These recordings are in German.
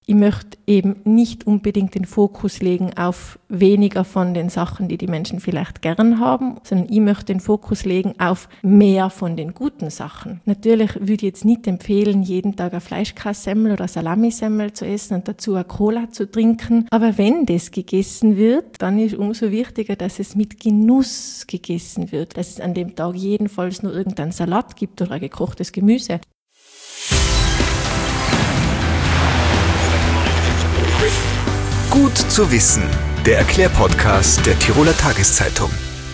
Ich möchte eben nicht unbedingt den Fokus legen auf weniger von den Sachen, die die Menschen vielleicht gern haben, sondern ich möchte den Fokus legen auf mehr von den guten Sachen. Natürlich würde ich jetzt nicht empfehlen, jeden Tag eine Fleischkässemmel oder Salamisemmel zu essen und dazu eine Cola zu trinken. Aber wenn das gegessen wird, dann ist umso wichtiger, dass es mit Genuss gegessen wird. Dass es an dem Tag jedenfalls nur irgendeinen Salat gibt oder ein gekochtes Gemüse. Gut zu wissen, der Erklärpodcast der Tiroler Tageszeitung.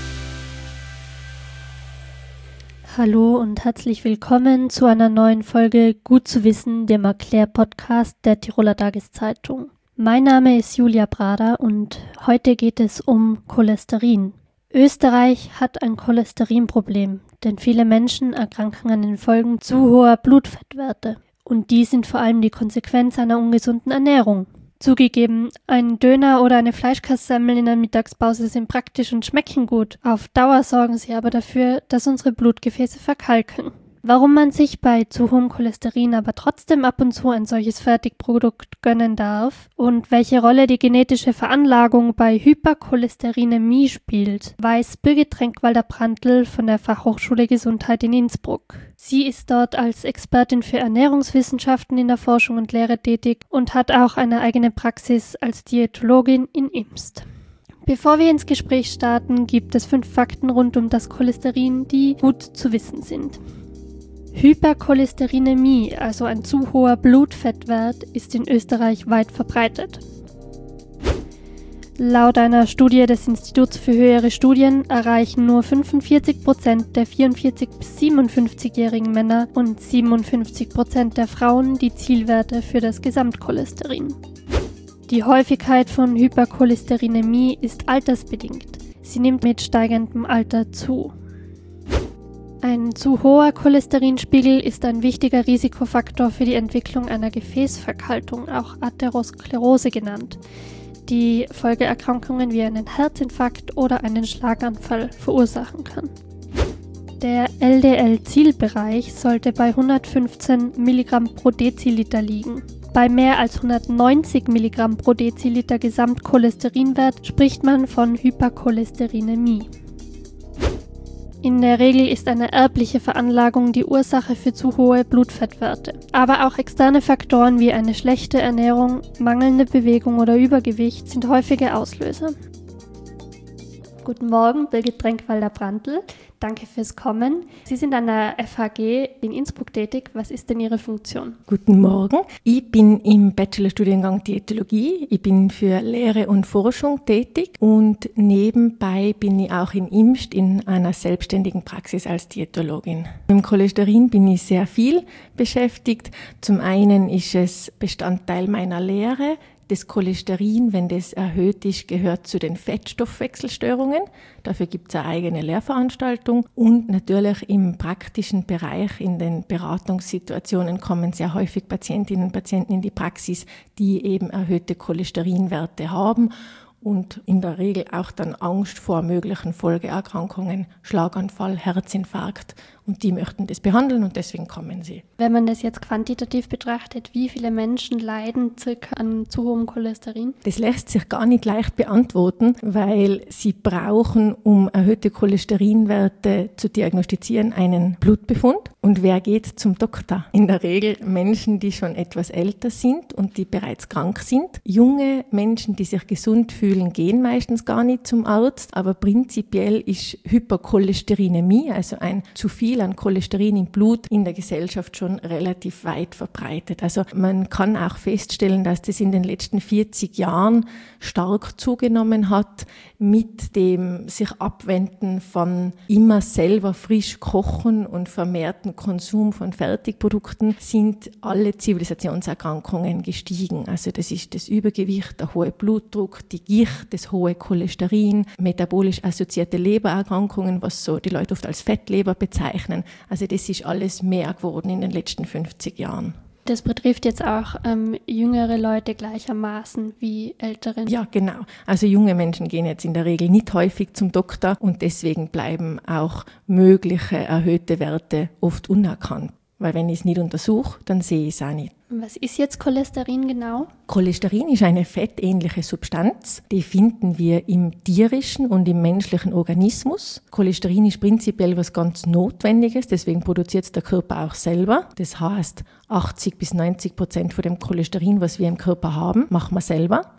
Hallo und herzlich willkommen zu einer neuen Folge Gut zu wissen, dem Erklärpodcast der Tiroler Tageszeitung. Mein Name ist Julia Brader und heute geht es um Cholesterin. Österreich hat ein Cholesterinproblem, denn viele Menschen erkranken an den Folgen zu hoher Blutfettwerte. Und die sind vor allem die Konsequenz einer ungesunden Ernährung. Zugegeben, ein Döner oder eine Fleischkässemmel in der Mittagspause sind praktisch und schmecken gut. Auf Dauer sorgen sie aber dafür, dass unsere Blutgefäße verkalken. Warum man sich bei zu hohem Cholesterin aber trotzdem ab und zu ein solches Fertigprodukt gönnen darf und welche Rolle die genetische Veranlagung bei Hypercholesterinämie spielt, weiß Birgit Trenkwalder-Brandl von der Fachhochschule Gesundheit in Innsbruck. Sie ist dort als Expertin für Ernährungswissenschaften in der Forschung und Lehre tätig und hat auch eine eigene Praxis als Diätologin in Imst. Bevor wir ins Gespräch starten, gibt es 5 Fakten rund um das Cholesterin, die gut zu wissen sind. Hypercholesterinämie, also ein zu hoher Blutfettwert, ist in Österreich weit verbreitet. Laut einer Studie des Instituts für höhere Studien erreichen nur 45% der 44- bis 57-jährigen Männer und 57% der Frauen die Zielwerte für das Gesamtcholesterin. Die Häufigkeit von Hypercholesterinämie ist altersbedingt. Sie nimmt mit steigendem Alter zu. Ein zu hoher Cholesterinspiegel ist ein wichtiger Risikofaktor für die Entwicklung einer Gefäßverkalkung, auch Atherosklerose genannt, die Folgeerkrankungen wie einen Herzinfarkt oder einen Schlaganfall verursachen kann. Der LDL-Zielbereich sollte bei 115 mg pro Deziliter liegen. Bei mehr als 190 mg pro Deziliter Gesamtcholesterinwert spricht man von Hypercholesterinämie. In der Regel ist eine erbliche Veranlagung die Ursache für zu hohe Blutfettwerte. Aber auch externe Faktoren wie eine schlechte Ernährung, mangelnde Bewegung oder Übergewicht sind häufige Auslöser. Guten Morgen, Birgit Trenkwalder-Brandl. Danke fürs Kommen. Sie sind an der FHG in Innsbruck tätig. Was ist denn Ihre Funktion? Guten Morgen. Ich bin im Bachelorstudiengang Diätologie. Ich bin für Lehre und Forschung tätig und nebenbei bin ich auch in Imst in einer selbstständigen Praxis als Diätologin. Mit dem Cholesterin bin ich sehr viel beschäftigt. Zum einen ist es Bestandteil meiner Lehre. Das Cholesterin, wenn das erhöht ist, gehört zu den Fettstoffwechselstörungen. Dafür gibt es eine eigene Lehrveranstaltung. Und natürlich im praktischen Bereich, in den Beratungssituationen, kommen sehr häufig Patientinnen und Patienten in die Praxis, die eben erhöhte Cholesterinwerte haben und in der Regel auch dann Angst vor möglichen Folgeerkrankungen, Schlaganfall, Herzinfarkt. Und die möchten das behandeln und deswegen kommen sie. Wenn man das jetzt quantitativ betrachtet, wie viele Menschen leiden circa an zu hohem Cholesterin? Das lässt sich gar nicht leicht beantworten, weil sie brauchen, um erhöhte Cholesterinwerte zu diagnostizieren, einen Blutbefund. Und wer geht zum Doktor? In der Regel Menschen, die schon etwas älter sind und die bereits krank sind. Junge Menschen, die sich gesund fühlen, gehen meistens gar nicht zum Arzt. Aber prinzipiell ist Hypercholesterinämie, also ein zu viel an Cholesterin im Blut, in der Gesellschaft schon relativ weit verbreitet. Also man kann auch feststellen, dass das in den letzten 40 Jahren stark zugenommen hat. Mit dem sich Abwenden von immer selber frisch kochen und vermehrten Konsum von Fertigprodukten sind alle Zivilisationserkrankungen gestiegen. Also das ist das Übergewicht, der hohe Blutdruck, die Gicht, das hohe Cholesterin, metabolisch assoziierte Lebererkrankungen, was so die Leute oft als Fettleber bezeichnen. Also das ist alles mehr geworden in den letzten 50 Jahren. Das betrifft jetzt auch jüngere Leute gleichermaßen wie ältere. Ja, genau. Also junge Menschen gehen jetzt in der Regel nicht häufig zum Doktor und deswegen bleiben auch mögliche erhöhte Werte oft unerkannt. Weil wenn ich es nicht untersuche, dann sehe ich es auch nicht. Was ist jetzt Cholesterin genau? Cholesterin ist eine fettähnliche Substanz, die finden wir im tierischen und im menschlichen Organismus. Cholesterin ist prinzipiell was ganz Notwendiges, deswegen produziert es der Körper auch selber. Das heißt, 80-90% von dem Cholesterin, was wir im Körper haben, machen wir selber.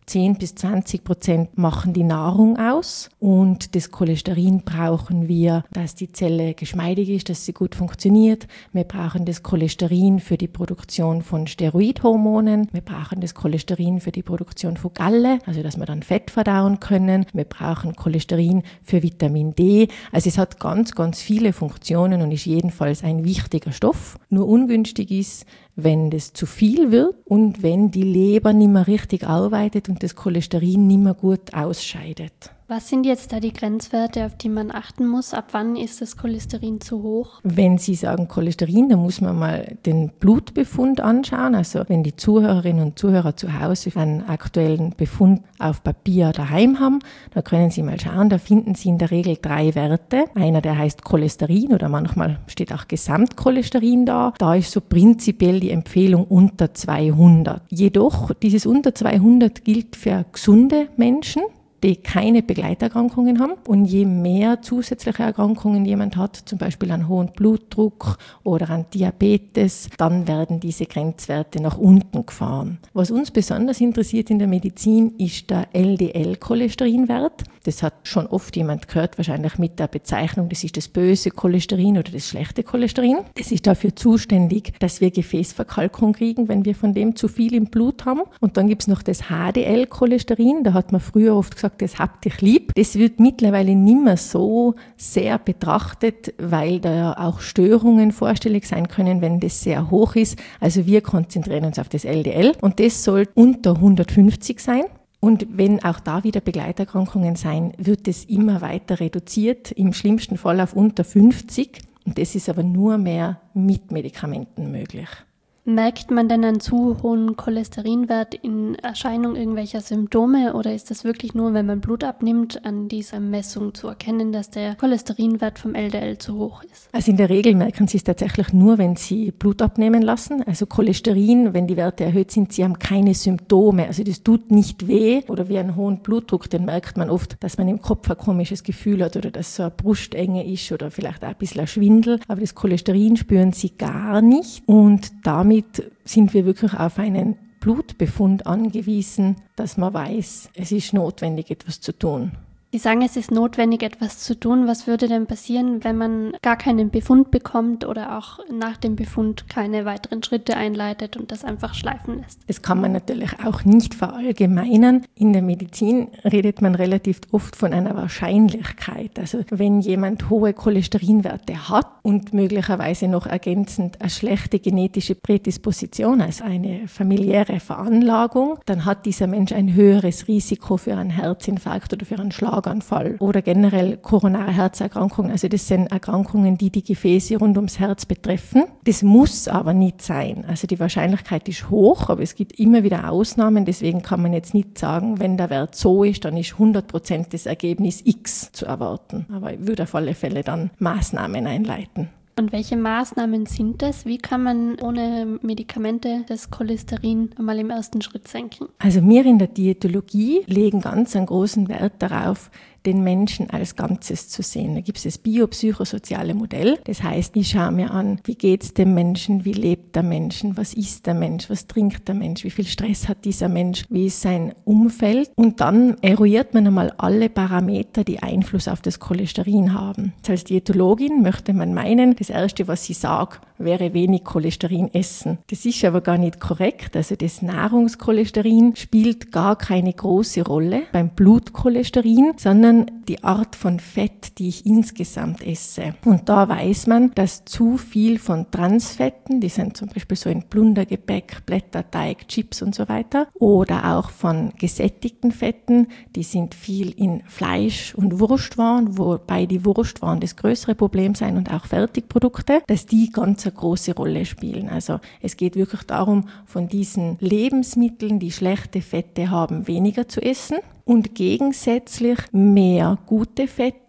10-20% machen die Nahrung aus und das Cholesterin brauchen wir, dass die Zelle geschmeidig ist, dass sie gut funktioniert. Wir brauchen das Cholesterin für die Produktion von Steroidhormonen. Wir brauchen das Cholesterin für die Produktion von Galle, also dass wir dann Fett verdauen können. Wir brauchen Cholesterin für Vitamin D. Also es hat ganz, ganz viele Funktionen und ist jedenfalls ein wichtiger Stoff. Nur ungünstig ist, wenn das zu viel wird und wenn die Leber nicht mehr richtig arbeitet und das Cholesterin nicht mehr gut ausscheidet. Was sind jetzt da die Grenzwerte, auf die man achten muss? Ab wann ist das Cholesterin zu hoch? Wenn Sie sagen Cholesterin, dann muss man mal den Blutbefund anschauen. Also wenn die Zuhörerinnen und Zuhörer zu Hause einen aktuellen Befund auf Papier daheim haben, dann können Sie mal schauen, da finden Sie in der Regel 3 Werte. Einer, der heißt Cholesterin oder manchmal steht auch Gesamtcholesterin da. Da ist so prinzipiell die Empfehlung unter 200. Jedoch, dieses unter 200 gilt für gesunde Menschen, die keine Begleiterkrankungen haben. Und je mehr zusätzliche Erkrankungen jemand hat, zum Beispiel einen hohen Blutdruck oder einen Diabetes, dann werden diese Grenzwerte nach unten gefahren. Was uns besonders interessiert in der Medizin ist der LDL-Cholesterinwert. Das hat schon oft jemand gehört, wahrscheinlich mit der Bezeichnung, das ist das böse Cholesterin oder das schlechte Cholesterin. Das ist dafür zuständig, dass wir Gefäßverkalkung kriegen, wenn wir von dem zu viel im Blut haben. Und dann gibt es noch das HDL-Cholesterin, da hat man früher oft gesagt, das habt dich lieb. Das wird mittlerweile nicht mehr so sehr betrachtet, weil da auch Störungen vorstellig sein können, wenn das sehr hoch ist. Also wir konzentrieren uns auf das LDL und das soll unter 150 sein. Und wenn auch da wieder Begleiterkrankungen sein, wird es immer weiter reduziert, im schlimmsten Fall auf unter 50. Und das ist aber nur mehr mit Medikamenten möglich. Merkt man denn einen zu hohen Cholesterinwert in Erscheinung irgendwelcher Symptome oder ist das wirklich nur, wenn man Blut abnimmt, an dieser Messung zu erkennen, dass der Cholesterinwert vom LDL zu hoch ist? Also in der Regel merken Sie es tatsächlich nur, wenn Sie Blut abnehmen lassen. Also Cholesterin, wenn die Werte erhöht sind, Sie haben keine Symptome. Also das tut nicht weh oder wie einen hohen Blutdruck, den merkt man oft, dass man im Kopf ein komisches Gefühl hat oder dass so eine Brustenge ist oder vielleicht auch ein bisschen ein Schwindel. Aber das Cholesterin spüren Sie gar nicht und damit sind wir wirklich auf einen Blutbefund angewiesen, dass man weiß, es ist notwendig, etwas zu tun. Sie sagen, es ist notwendig, etwas zu tun. Was würde denn passieren, wenn man gar keinen Befund bekommt oder auch nach dem Befund keine weiteren Schritte einleitet und das einfach schleifen lässt? Das kann man natürlich auch nicht verallgemeinern. In der Medizin redet man relativ oft von einer Wahrscheinlichkeit. Also wenn jemand hohe Cholesterinwerte hat und möglicherweise noch ergänzend eine schlechte genetische Prädisposition, also eine familiäre Veranlagung, dann hat dieser Mensch ein höheres Risiko für einen Herzinfarkt oder für einen Schlaganfall oder generell koronare Herzerkrankungen. Also das sind Erkrankungen, die die Gefäße rund ums Herz betreffen. Das muss aber nicht sein. Also die Wahrscheinlichkeit ist hoch, aber es gibt immer wieder Ausnahmen. Deswegen kann man jetzt nicht sagen, wenn der Wert so ist, dann ist 100% das Ergebnis X zu erwarten. Aber ich würde auf alle Fälle dann Maßnahmen einleiten. Und welche Maßnahmen sind das? Wie kann man ohne Medikamente das Cholesterin einmal im ersten Schritt senken? Also wir in der Diätologie legen ganz einen großen Wert darauf, den Menschen als Ganzes zu sehen. Da gibt es das biopsychosoziale Modell. Das heißt, ich schaue mir an, wie geht es dem Menschen, wie lebt der Mensch, was isst der Mensch, was trinkt der Mensch, wie viel Stress hat dieser Mensch, wie ist sein Umfeld. Und dann eruiert man einmal alle Parameter, die Einfluss auf das Cholesterin haben. Als Diätologin möchte man meinen, das Erste, was ich sage, wäre wenig Cholesterin essen. Das ist aber gar nicht korrekt. Also das Nahrungscholesterin spielt gar keine große Rolle beim Blutcholesterin, sondern die Art von Fett, die ich insgesamt esse. Und da weiß man, dass zu viel von Transfetten, die sind zum Beispiel so in Plundergebäck, Blätterteig, Chips und so weiter, oder auch von gesättigten Fetten, die sind viel in Fleisch und Wurstwaren, wobei die Wurstwaren das größere Problem sein und auch Fertigprodukte, dass die ganz eine große Rolle spielen. Also es geht wirklich darum, von diesen Lebensmitteln, die schlechte Fette haben, weniger zu essen und gegensätzlich mehr gute Fette,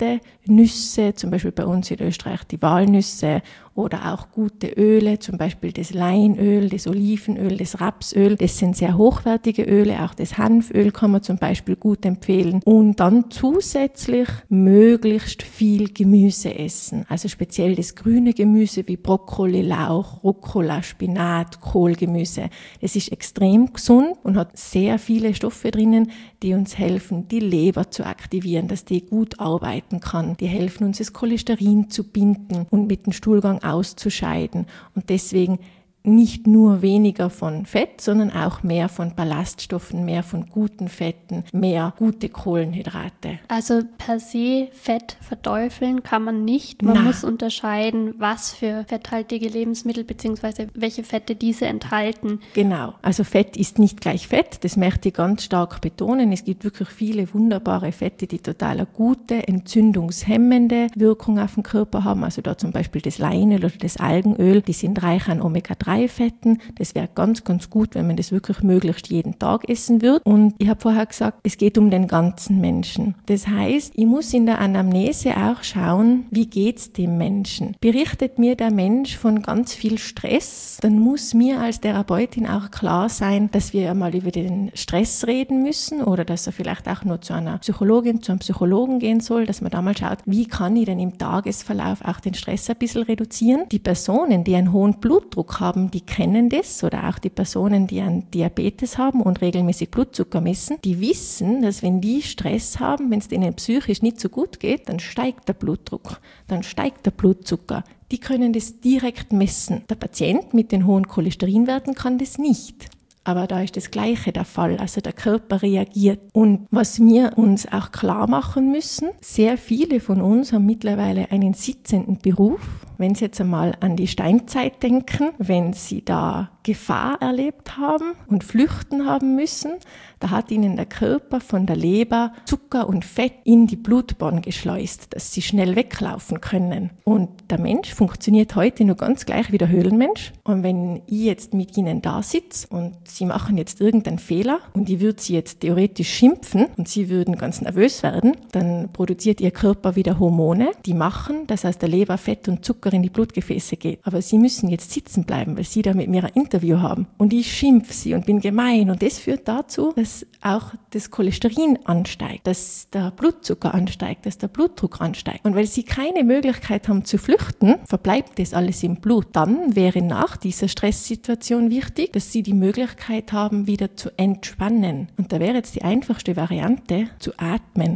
Nüsse, zum Beispiel bei uns in Österreich die Walnüsse, oder auch gute Öle, zum Beispiel das Leinöl, das Olivenöl, das Rapsöl. Das sind sehr hochwertige Öle, auch das Hanföl kann man zum Beispiel gut empfehlen. Und dann zusätzlich möglichst viel Gemüse essen, also speziell das grüne Gemüse wie Brokkoli, Lauch, Rucola, Spinat, Kohlgemüse. Das ist extrem gesund und hat sehr viele Stoffe drinnen, die uns helfen, die Leber zu aktivieren, dass die gut arbeiten kann. Die helfen uns, das Cholesterin zu binden und mit dem Stuhlgang auszuscheiden. Und deswegen nicht nur weniger von Fett, sondern auch mehr von Ballaststoffen, mehr von guten Fetten, mehr gute Kohlenhydrate. Also per se Fett verteufeln kann man nicht. Man muss unterscheiden, was für fetthaltige Lebensmittel bzw. welche Fette diese enthalten. Genau, also Fett ist nicht gleich Fett, das möchte ich ganz stark betonen. Es gibt wirklich viele wunderbare Fette, die total eine gute, entzündungshemmende Wirkung auf den Körper haben. Also da zum Beispiel das Leinöl oder das Algenöl, die sind reich an Omega-3 Fetten. Das wäre ganz, ganz gut, wenn man das wirklich möglichst jeden Tag essen würde. Und ich habe vorher gesagt, es geht um den ganzen Menschen. Das heißt, ich muss in der Anamnese auch schauen, wie geht's dem Menschen? Berichtet mir der Mensch von ganz viel Stress, dann muss mir als Therapeutin auch klar sein, dass wir einmal über den Stress reden müssen oder dass er vielleicht auch nur zu einer Psychologin, zu einem Psychologen gehen soll, dass man da mal schaut, wie kann ich denn im Tagesverlauf auch den Stress ein bisschen reduzieren? Die Personen, die einen hohen Blutdruck haben, die kennen das, oder auch die Personen, die einen Diabetes haben und regelmäßig Blutzucker messen, die wissen, dass wenn die Stress haben, wenn es denen psychisch nicht so gut geht, dann steigt der Blutdruck, dann steigt der Blutzucker. Die können das direkt messen. Der Patient mit den hohen Cholesterinwerten kann das nicht. Aber da ist das Gleiche der Fall, also der Körper reagiert. Und was wir uns auch klar machen müssen, sehr viele von uns haben mittlerweile einen sitzenden Beruf. Wenn Sie jetzt einmal an die Steinzeit denken, wenn Sie da Gefahr erlebt haben und flüchten haben müssen, da hat Ihnen der Körper von der Leber Zucker und Fett in die Blutbahn geschleust, dass Sie schnell weglaufen können. Und der Mensch funktioniert heute nur ganz gleich wie der Höhlenmensch. Und wenn ich jetzt mit Ihnen da sitze und Sie machen jetzt irgendeinen Fehler und ich würde Sie jetzt theoretisch schimpfen und Sie würden ganz nervös werden, dann produziert Ihr Körper wieder Hormone, die machen, dass aus der Leber Fett und Zucker in die Blutgefäße geht. Aber Sie müssen jetzt sitzen bleiben, weil Sie da mit mir ein Interview haben. Und ich schimpfe Sie und bin gemein. Und das führt dazu, dass auch das Cholesterin ansteigt, dass der Blutzucker ansteigt, dass der Blutdruck ansteigt. Und weil Sie keine Möglichkeit haben zu flüchten, verbleibt das alles im Blut. Dann wäre nach dieser Stresssituation wichtig, dass Sie die Möglichkeit haben, wieder zu entspannen. Und da wäre jetzt die einfachste Variante, zu atmen.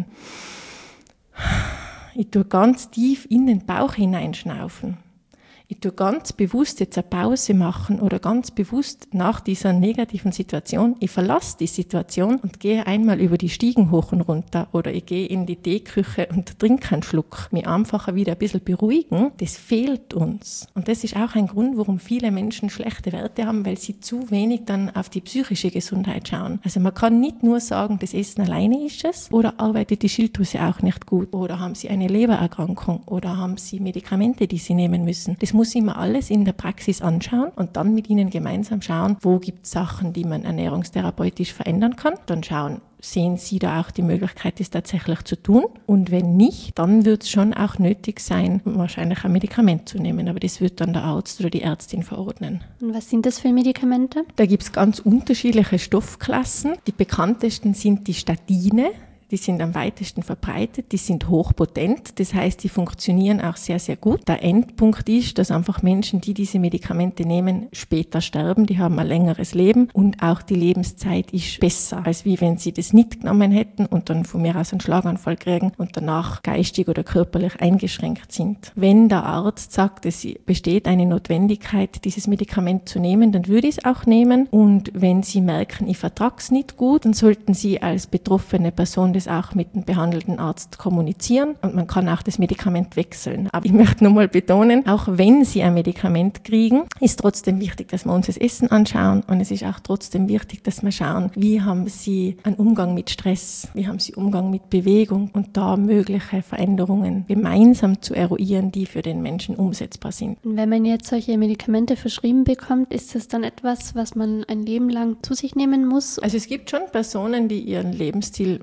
Ich tue ganz tief in den Bauch hineinschnaufen. Ich tue ganz bewusst jetzt eine Pause machen oder ganz bewusst nach dieser negativen Situation, ich verlasse die Situation und gehe einmal über die Stiegen hoch und runter oder ich gehe in die Teeküche und trinke einen Schluck. Mich einfach wieder ein bisschen beruhigen, das fehlt uns. Und das ist auch ein Grund, warum viele Menschen schlechte Werte haben, weil sie zu wenig dann auf die psychische Gesundheit schauen. Also man kann nicht nur sagen, das Essen alleine ist es, oder arbeitet die Schilddrüse auch nicht gut, oder haben sie eine Lebererkrankung, oder haben sie Medikamente, die sie nehmen müssen. Das muss ich mir alles in der Praxis anschauen und dann mit ihnen gemeinsam schauen, wo gibt es Sachen, die man ernährungstherapeutisch verändern kann. Dann schauen, sehen Sie da auch die Möglichkeit, das tatsächlich zu tun? Und wenn nicht, dann wird es schon auch nötig sein, wahrscheinlich ein Medikament zu nehmen. Aber das wird dann der Arzt oder die Ärztin verordnen. Und was sind das für Medikamente? Da gibt es ganz unterschiedliche Stoffklassen. Die bekanntesten sind die Statine. Die sind am weitesten verbreitet, die sind hochpotent, das heißt, die funktionieren auch sehr, sehr gut. Der Endpunkt ist, dass einfach Menschen, die diese Medikamente nehmen, später sterben, die haben ein längeres Leben und auch die Lebenszeit ist besser, als wie wenn sie das nicht genommen hätten und dann von mir aus einen Schlaganfall kriegen und danach geistig oder körperlich eingeschränkt sind. Wenn der Arzt sagt, es besteht eine Notwendigkeit, dieses Medikament zu nehmen, dann würde ich es auch nehmen, und wenn Sie merken, ich vertrage es nicht gut, dann sollten Sie als betroffene Person das auch mit dem behandelnden Arzt kommunizieren, und man kann auch das Medikament wechseln. Aber ich möchte nochmal betonen, auch wenn Sie ein Medikament kriegen, ist trotzdem wichtig, dass wir uns das Essen anschauen, und es ist auch trotzdem wichtig, dass wir schauen, wie haben Sie einen Umgang mit Stress, wie haben Sie Umgang mit Bewegung, und da mögliche Veränderungen gemeinsam zu eruieren, die für den Menschen umsetzbar sind. Und wenn man jetzt solche Medikamente verschrieben bekommt, ist das dann etwas, was man ein Leben lang zu sich nehmen muss? Also es gibt schon Personen, die ihren Lebensstil massiv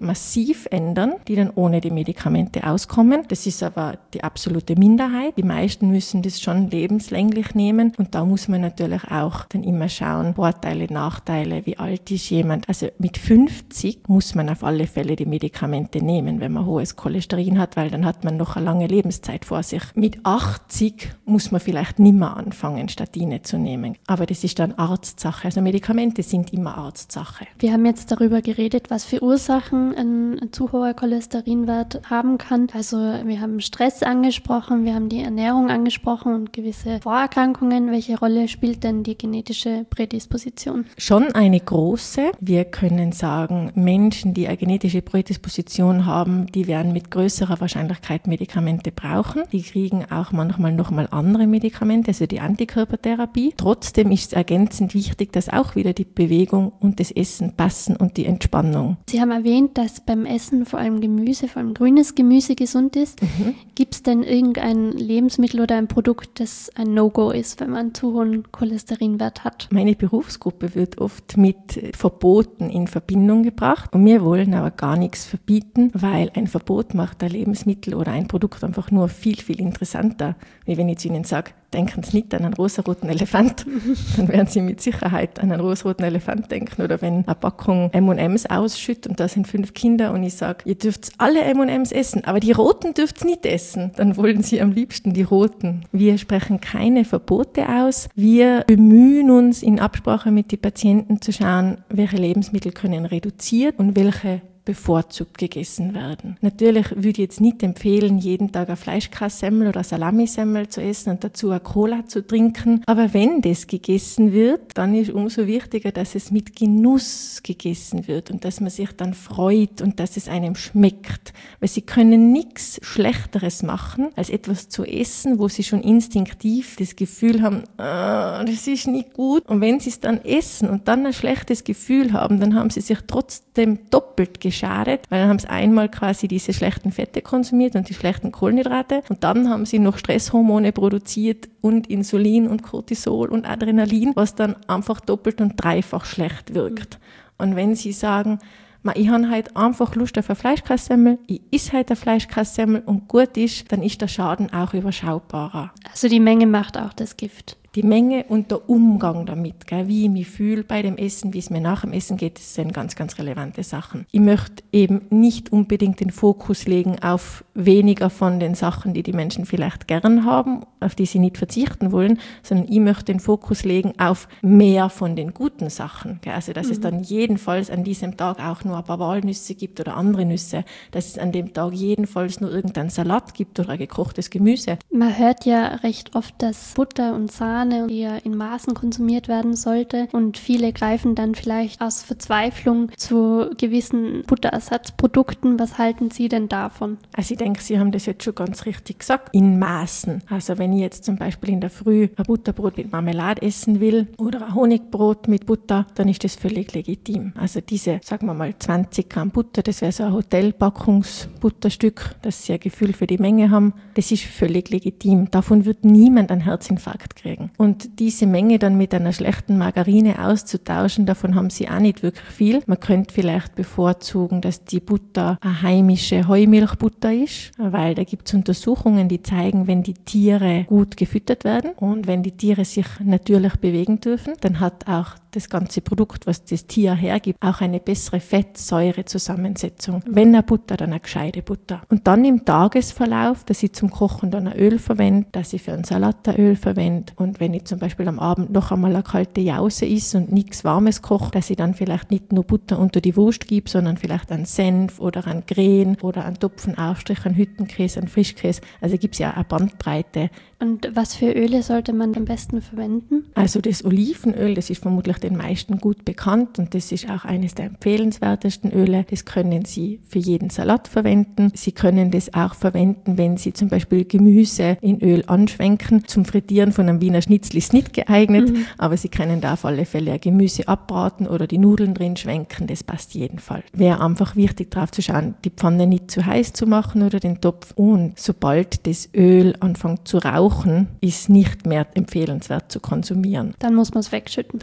massiv ändern, die dann ohne die Medikamente auskommen. Das ist aber die absolute Minderheit. Die meisten müssen das schon lebenslänglich nehmen und da muss man natürlich auch dann immer schauen, Vorteile, Nachteile, wie alt ist jemand. Also mit 50 muss man auf alle Fälle die Medikamente nehmen, wenn man hohes Cholesterin hat, weil dann hat man noch eine lange Lebenszeit vor sich. Mit 80 muss man vielleicht nicht mehr anfangen, Statine zu nehmen. Aber das ist dann Arztsache. Also Medikamente sind immer Arztsache. Wir haben jetzt darüber geredet, was für Ursachen ein zu hoher Cholesterinwert haben kann. Also wir haben Stress angesprochen, wir haben die Ernährung angesprochen und gewisse Vorerkrankungen. Welche Rolle spielt denn die genetische Prädisposition? Schon eine große. Wir können sagen, Menschen, die eine genetische Prädisposition haben, die werden mit größerer Wahrscheinlichkeit Medikamente brauchen. Die kriegen auch manchmal nochmal andere Medikamente, also die Antikörpertherapie. Trotzdem ist es ergänzend wichtig, dass auch wieder die Bewegung und das Essen passen und die Entspannung. Sie haben erwähnt, dass beim Essen vor allem Gemüse, vor allem grünes Gemüse gesund ist. Gibt es denn irgendein Lebensmittel oder ein Produkt, das ein No-Go ist, wenn man einen zu hohen Cholesterinwert hat? Meine Berufsgruppe wird oft mit Verboten in Verbindung gebracht und wir wollen aber gar nichts verbieten, weil ein Verbot macht ein Lebensmittel oder ein Produkt einfach nur viel, viel interessanter. Wie wenn ich zu Ihnen sage, denken Sie nicht an einen rosaroten Elefant, dann werden Sie mit Sicherheit an einen rosaroten Elefant denken. Oder wenn eine Packung M&M's ausschüttet und da sind 5 Kinder und ich sage, ihr dürft alle M&M's essen, aber die roten dürft ihr nicht essen, dann wollen Sie am liebsten die roten. Wir sprechen keine Verbote aus. Wir bemühen uns in Absprache mit den Patienten zu schauen, welche Lebensmittel können reduziert und welche bevorzugt gegessen werden. Natürlich würde ich jetzt nicht empfehlen, jeden Tag eine Fleischkässemmel oder Salamisemmel zu essen und dazu eine Cola zu trinken. Aber wenn das gegessen wird, dann ist umso wichtiger, dass es mit Genuss gegessen wird und dass man sich dann freut und dass es einem schmeckt. Weil Sie können nichts Schlechteres machen, als etwas zu essen, wo Sie schon instinktiv das Gefühl haben, das ist nicht gut. Und wenn Sie es dann essen und dann ein schlechtes Gefühl haben, dann haben Sie sich trotzdem doppelt geschadet, weil dann haben sie einmal quasi diese schlechten Fette konsumiert und die schlechten Kohlenhydrate und dann haben sie noch Stresshormone produziert und Insulin und Cortisol und Adrenalin, was dann einfach doppelt und dreifach schlecht wirkt. Und wenn sie sagen, ich habe heute einfach Lust auf eine Fleischkässemmel, ich esse heute eine Fleischkässemmel und gut ist, dann ist der Schaden auch überschaubarer. Also die Menge macht auch das Gift. Die Menge und der Umgang damit, gell, wie ich mich fühle bei dem Essen, wie es mir nach dem Essen geht, das sind ganz, ganz relevante Sachen. Ich möchte eben nicht unbedingt den Fokus legen auf weniger von den Sachen, die die Menschen vielleicht gern haben, auf die sie nicht verzichten wollen, sondern ich möchte den Fokus legen auf mehr von den guten Sachen. Gell. Also, dass es dann jedenfalls an diesem Tag auch nur ein paar Walnüsse gibt oder andere Nüsse, dass es an dem Tag jedenfalls nur irgendeinen Salat gibt oder ein gekochtes Gemüse. Man hört ja recht oft, dass Butter und Sahne, die ja in Maßen konsumiert werden sollte. Und viele greifen dann vielleicht aus Verzweiflung zu gewissen Butterersatzprodukten. Was halten Sie denn davon? Also ich denke, Sie haben das jetzt schon ganz richtig gesagt. In Maßen. Also wenn ich jetzt zum Beispiel in der Früh ein Butterbrot mit Marmelade essen will oder ein Honigbrot mit Butter, dann ist das völlig legitim. Also diese, sagen wir mal, 20 Gramm Butter, das wäre so ein Hotelpackungsbutterstück, dass Sie ein Gefühl für die Menge haben, das ist völlig legitim. Davon wird niemand einen Herzinfarkt kriegen. Und diese Menge dann mit einer schlechten Margarine auszutauschen, davon haben Sie auch nicht wirklich viel. Man könnte vielleicht bevorzugen, dass die Butter eine heimische Heumilchbutter ist, weil da gibt es Untersuchungen, die zeigen, wenn die Tiere gut gefüttert werden und wenn die Tiere sich natürlich bewegen dürfen, dann hat auch das ganze Produkt, was das Tier hergibt, auch eine bessere Fettsäurezusammensetzung. Wenn eine Butter, dann eine gescheite Butter. Und dann im Tagesverlauf, dass ich zum Kochen dann ein Öl verwende, dass ich für einen Salat ein Öl verwende und wenn ich zum Beispiel am Abend noch einmal eine kalte Jause esse und nichts Warmes koche, dass ich dann vielleicht nicht nur Butter unter die Wurst gebe, sondern vielleicht einen Senf oder einen Green oder einen Topfenaufstrich, einen Hüttenkäse, einen Frischkäse. Also gibt es ja eine Bandbreite. Und was für Öle sollte man am besten verwenden? Also das Olivenöl, das ist vermutlich den meisten gut bekannt und das ist auch eines der empfehlenswertesten Öle. Das können Sie für jeden Salat verwenden. Sie können das auch verwenden, wenn Sie zum Beispiel Gemüse in Öl anschwenken. Zum Frittieren von einem Wiener Schnitzel ist nicht geeignet, aber Sie können da auf alle Fälle ein Gemüse abbraten oder die Nudeln drin schwenken. Das passt jedenfalls. Wäre einfach wichtig, darauf zu schauen, die Pfanne nicht zu heiß zu machen oder den Topf. Und sobald das Öl anfängt zu rauchen, ist nicht mehr empfehlenswert zu konsumieren. Dann muss man es wegschütten. Dann sollte man es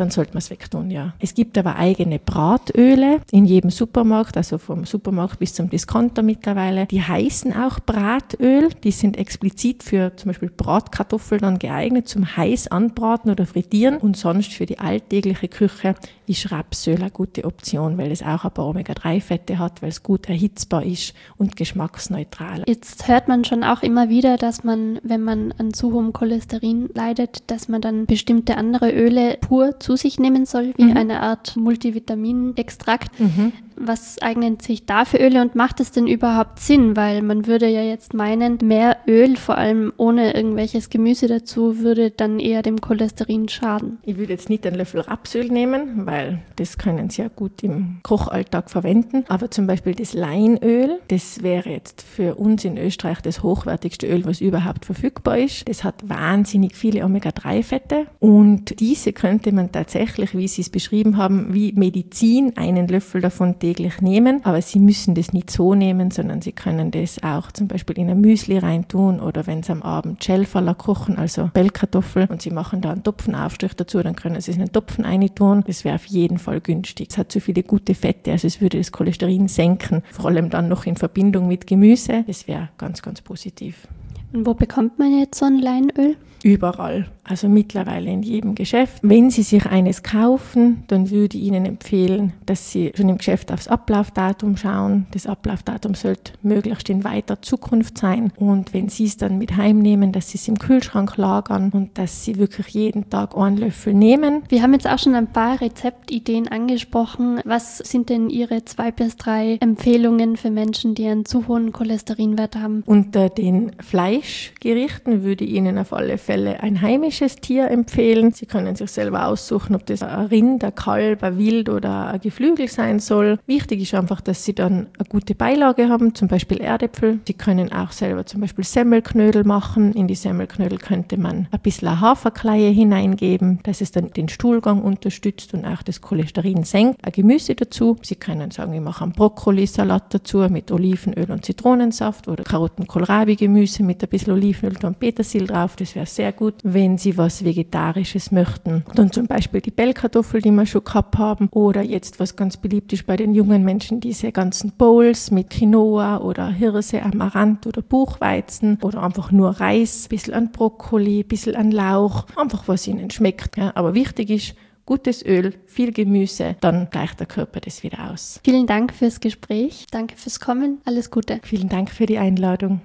wegtun, ja. Es gibt aber eigene Bratöle in jedem Supermarkt, also vom Supermarkt bis zum Discounter mittlerweile. Die heißen auch Bratöl. Die sind explizit für zum Beispiel Bratkartoffeln dann geeignet zum heiß anbraten oder frittieren. Und sonst für die alltägliche Küche ist Rapsöl eine gute Option, weil es auch ein paar Omega-3-Fette hat, weil es gut erhitzbar ist und geschmacksneutral. Jetzt hört man schon auch immer wieder, dass man, wenn man an zu hohem Cholesterin leidet, dass man dann bestimmte andere Öle pur zu sich nehmen soll, wie eine Art Multivitaminextrakt. Was eignen sich da für Öle und macht es denn überhaupt Sinn? Weil man würde ja jetzt meinen, mehr Öl, vor allem ohne irgendwelches Gemüse dazu, würde dann eher dem Cholesterin schaden. Ich würde jetzt nicht einen Löffel Rapsöl nehmen, weil das können Sie ja gut im Kochalltag verwenden. Aber zum Beispiel das Leinöl, das wäre jetzt für uns in Österreich das hochwertigste Öl, was überhaupt verfügbar ist. Das hat wahnsinnig viele Omega-3-Fette und diese könnte man tatsächlich, wie Sie es beschrieben haben, wie Medizin einen Löffel davon täglich nehmen. Aber Sie müssen das nicht so nehmen, sondern Sie können das auch zum Beispiel in ein Müsli reintun oder wenn Sie am Abend Schellfaller kochen, also Pellkartoffel, und Sie machen da einen Topfenaufstrich dazu, dann können Sie es in einen Topfen reintun. Das wäre auf jeden Fall günstig. Es hat so viele gute Fette, also es würde das Cholesterin senken, vor allem dann noch in Verbindung mit Gemüse. Das wäre ganz, ganz positiv. Und wo bekommt man jetzt so ein Leinöl? Überall, also mittlerweile in jedem Geschäft. Wenn Sie sich eines kaufen, dann würde ich Ihnen empfehlen, dass Sie schon im Geschäft aufs Ablaufdatum schauen. Das Ablaufdatum sollte möglichst in weiter Zukunft sein. Und wenn Sie es dann mit heimnehmen, dass Sie es im Kühlschrank lagern und dass Sie wirklich jeden Tag einen Löffel nehmen. Wir haben jetzt auch schon ein paar Rezeptideen angesprochen. Was sind denn Ihre 2 bis 3 Empfehlungen für Menschen, die einen zu hohen Cholesterinwert haben? Unter den Fleischgerichten würde ich Ihnen auf alle Fälle ein heimisches Tier empfehlen. Sie können sich selber aussuchen, ob das ein Rind, ein Kalb, ein Wild oder ein Geflügel sein soll. Wichtig ist einfach, dass Sie dann eine gute Beilage haben, zum Beispiel Erdäpfel. Sie können auch selber zum Beispiel Semmelknödel machen. In die Semmelknödel könnte man ein bisschen Haferkleie hineingeben, dass es dann den Stuhlgang unterstützt und auch das Cholesterin senkt. Ein Gemüse dazu. Sie können sagen, ich mache einen Brokkolisalat dazu mit Olivenöl und Zitronensaft oder Karotten-Kohlrabi-Gemüse mit ein bisschen Olivenöl und Petersil drauf. Das wäre sehr gut. Wenn Sie was Vegetarisches möchten, dann zum Beispiel die Pellkartoffel, die wir schon gehabt haben, oder jetzt, was ganz beliebt ist bei den jungen Menschen, diese ganzen Bowls mit Quinoa oder Hirse, Amaranth oder Buchweizen oder einfach nur Reis, ein bisschen an Brokkoli, ein bisschen an Lauch, einfach was Ihnen schmeckt. Ja, aber wichtig ist, gutes Öl, viel Gemüse, dann gleicht der Körper das wieder aus. Vielen Dank fürs Gespräch, danke fürs Kommen, alles Gute. Vielen Dank für die Einladung.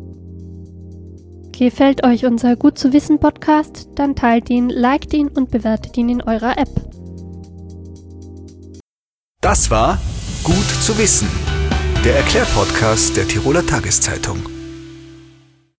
Gefällt euch unser Gut zu wissen Podcast? Dann teilt ihn, liked ihn und bewertet ihn in eurer App. Das war Gut zu wissen, der Erklärpodcast der Tiroler Tageszeitung.